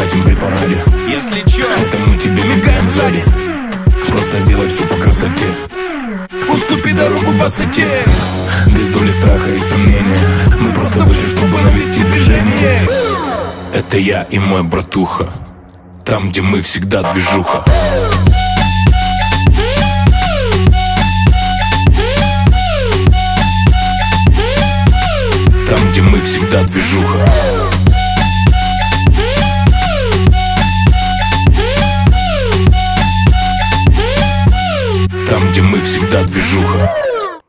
хотим при параде. Если чё, это мы тебе мигаем сзади. Просто сделай все по красоте. Уступи дорогу босоте. Без доли страха и сомнения. Мы просто вышли, чтобы навести движение. Это я и мой братуха. Там, где мы, всегда движуха. Там, где мы, всегда движуха. Там, где мы, всегда движуха.